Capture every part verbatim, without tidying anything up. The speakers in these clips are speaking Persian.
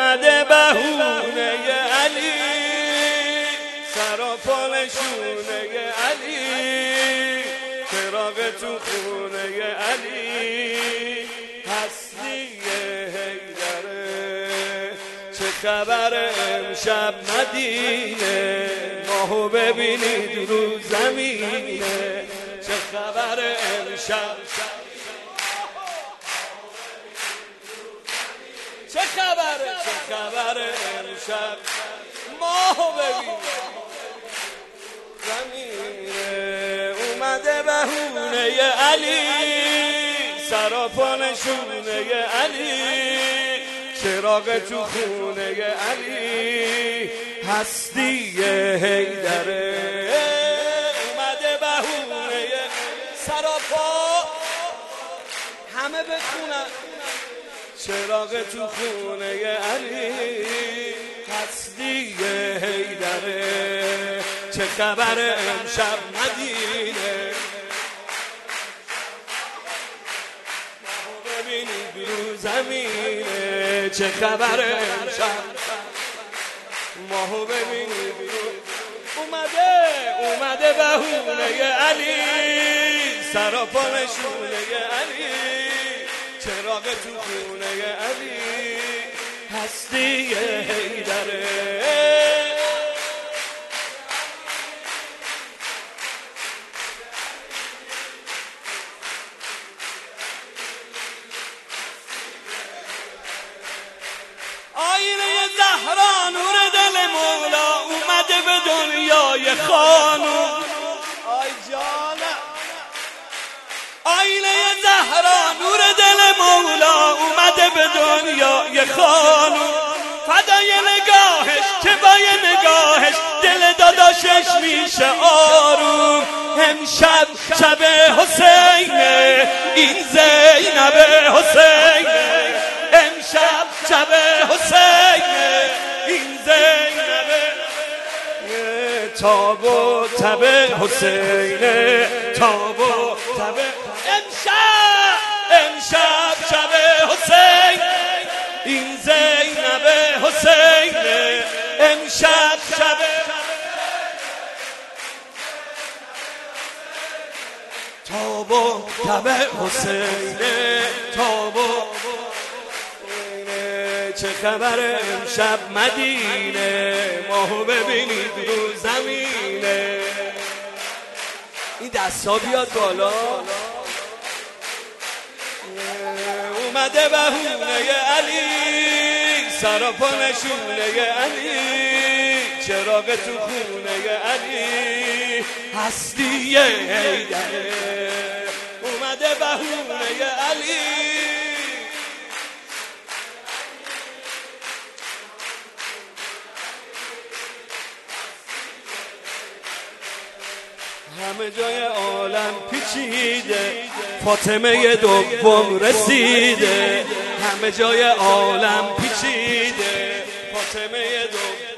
اومده بهونه علی، سراپا نشونه علی، چراغ تو خونه علی، هستی حیدره. چه خبر امشب مدینه، ماهو ببینید رو زمینه. چه خبر امشب، چه خبره، چه خبره امشب ماهو ببینید زمینه. اومده بهونه علی، سراپا نشونه علی، چراغ تو خونه علی، هستی حیدره. اومده بهونه سراپا، همه بخونن، چراغ تو خونه علی، هستی حیدره. چه خبر امشب مدینه، ماهو ببینید رو زمینه. چه خبر امشب ماهو ببینید رو. اومده اومده بهونه علی، سراپا نشونه علی، چراغ تو خونه علی، هستی حیدره. آینه زهرا نور دل مولا، اومده به دنیای خانوم. آی جانم، آینه زهرا نور دل مولا، اومده به دنیای خانوم. فدای نگاهش که با نگاهش دل داداشش میشه آروم. امشب شب حسینه، این زینب حسینه. امشب شب حسینه، این زینب. تاب و تب حسینه، تاب و تب. امشب امشب شب حسین، این زینب حسینه. امشب شب تاب و تب حسینه، تاب و. چه خبر امشب مدینه، ماهو ببینید رو زمینه. این دستا بیاد بالا. اومده بهونه علی، سراپا نشونه علی، چراغ تو خونه علی، هستی حیدره. اومده بهونه علی، همه جای عالم پیچیده، فاطمه دوم رسیده. همه جای عالم پیچیده، فاطمه دوم.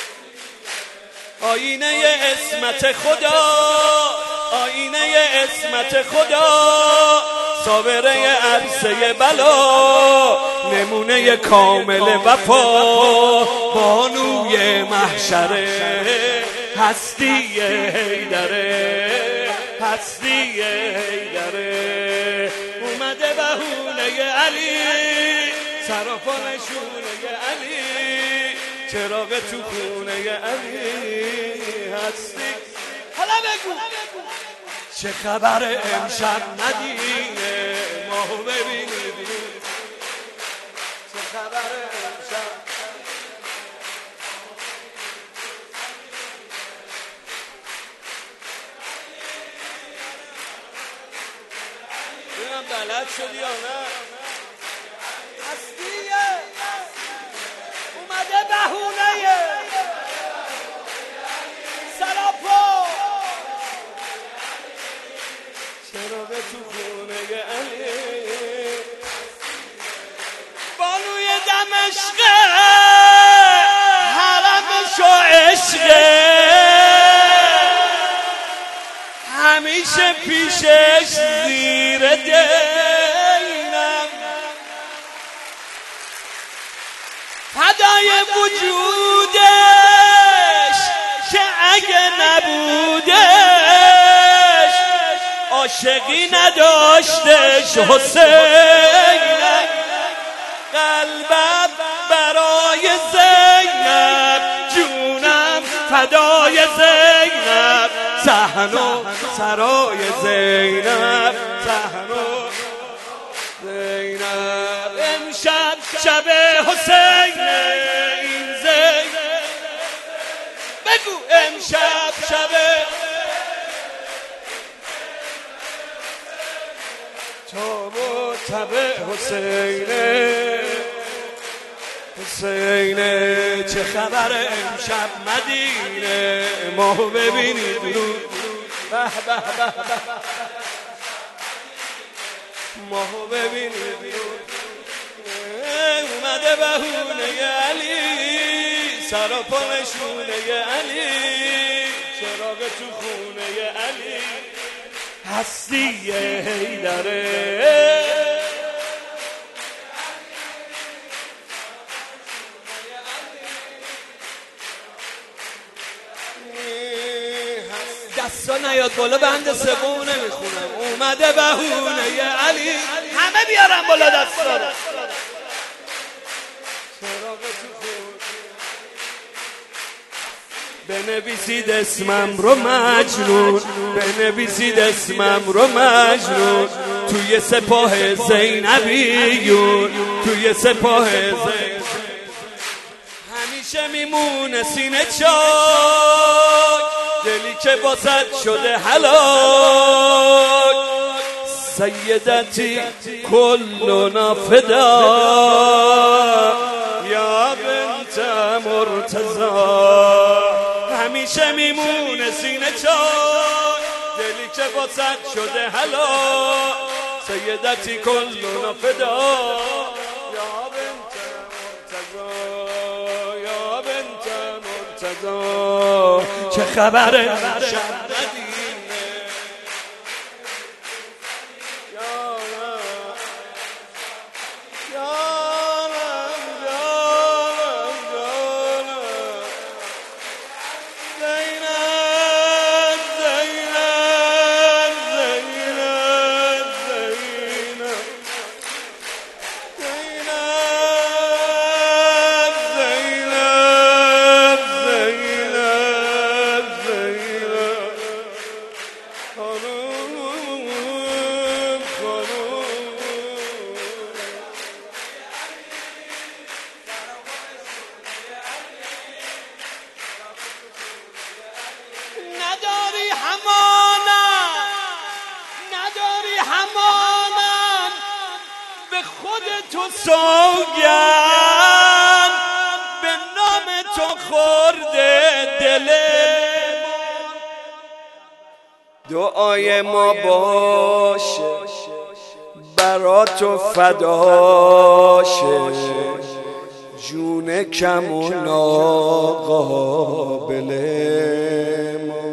آینه عصمت خدا، آینه عصمت خدا، صابره عرصه بلا، نمونه کامل وفا، بانوی محشره، هستی حیدره، هستی حیدره. اومده بهونه علی، سراپا نشونه علی، چراغ تو خونه علی، هستی. حالا بگو چه خبر امشب مدینه، ماهو ببینید چه خبر امشب. بلد شدی یا نه؟ هستیه اومده بهونه سراپا، چراغ تو خونه علی، بانوی دمشقه، حرمش و عشقه، همیشه پیشش زیر دینم. فدا فدای وجودش که اگه نبودش عاشقی نداشتش حسین. قلبم برای زینب، جونم فدای زینب، صحن و سرای زینب، صحن و زینب. امشب شب حسین این زینب، بگو امشب شب تو متبع حسینه. حسینه چه خبر امشب مدینه، ماهو ببینید رو به به به به، ماهو ببینید رو اومده بهونه علی، سر و پا نشونه علی، چراغ تو خونه علی، هستی حیدره. دستا نیاد بالا، بند سوم نمیخونم. اومده بهونه علی، همه بیارم بالا دستا رو. بنویسید اسمم رو مجنون، بنویسید اسمم رو مجنون، توی سپاه زینبیون، توی سپاه زینبیون. همیشه میمونه سینه چاک، دلی که واسد شده هلاک. سیدتی کلنا فدا یا بنت مرتضی. همیشه میمونه سینه چاک، دلی که واسد شده هلاک. سیدتی کلنا فدا یا بنت مرتضی، یا بنت مرتضی. چه خبره شب مدینه، یارم یارم یارم یارم. زینب زینب زینب زینب زینب زینب زینب خانوم خانوم. نداری همانم، نداری همانم، به خود تو سوگند، به نام تو خورده دل. دعای ما باشه برا تو فداشه، جون کم و ناقابل ما.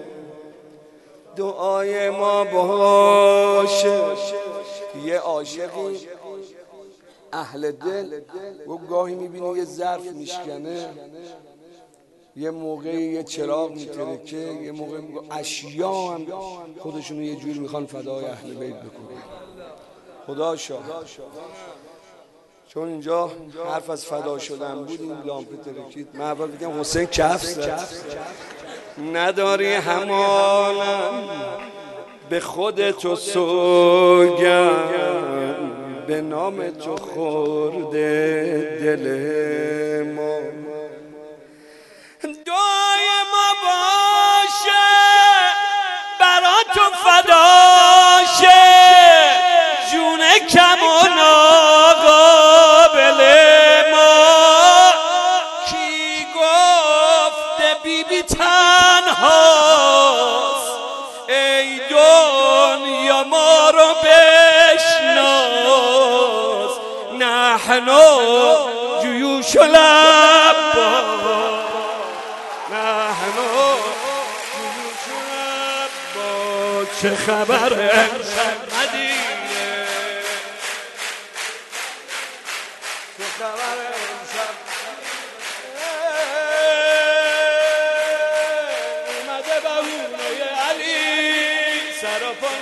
دعای ما باشه. یه عاشقی اهل دل و گاهی میبینی یه ظرف میشکنه، یه موقعی یه چراغ میترکه، یه موقعی اشیا هم خودشونو یه جوری میخوان فدای اهل بیت بکنن. خدا شاهد. چون اینجا حرف از فدا شدن بود، این لامپه ترکید. من اول بگم حسین کف زد. نداری همانم، به خود تو سوگند، به نام تو خورده دل ما. دعای ما باشه برا تو فداشه، جون کم و ناقابل ما. کی گفته بی بی تنهاست، ای دنیا ما رو بشناس. نحنو جیوش العباس، نحنو جیوش العباس. چه خبر امشب مدینه، چه خبر امشب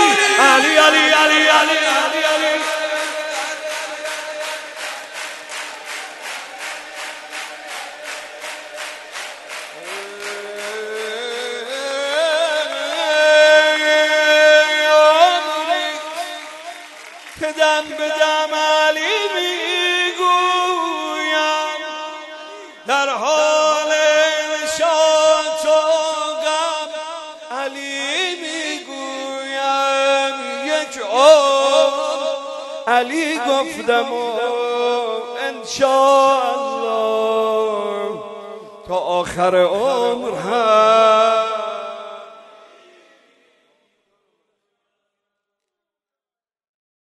علی علی علی علی علی علی که دم به دم علی میگویم در حال نشاط و غم علی میگویم یک عمر علی گفتم و انشاءالله تا آخر عمر هم